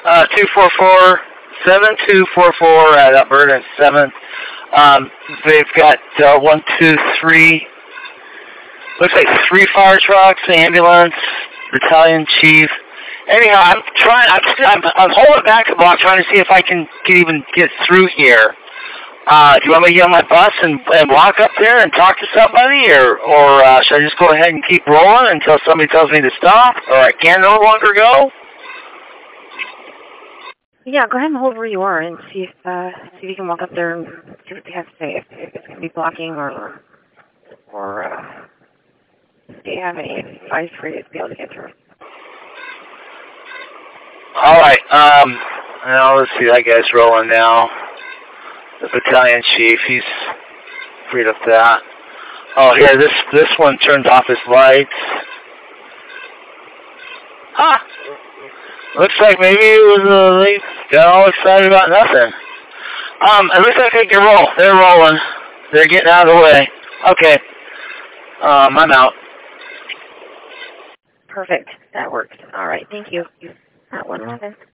244-7244 at Alberta 7th. They've got 1, 2, 3. Looks like 3 fire trucks, ambulance, battalion chief. Anyhow, I'm holding back a block trying to see if I can even get through here. Do you want me to get on my bus and walk up there and talk to somebody, or should I just go ahead and keep rolling until somebody tells me to stop, or I can no longer go? Yeah, go ahead and hold where you are and see if you can walk up there and see what they have to say. If it's going to be blocking or if they have any advice for you to be able to get through. All right. Now let's see. That guy's rolling now. The battalion chief. He's freed up that. Oh, here. This one turns off his lights. Huh. Looks like maybe it was they got all excited about nothing. At least I think they roll. They're rolling. They're getting out of the way. Okay. I'm out. Perfect. That worked. All right. Thank you. At 111.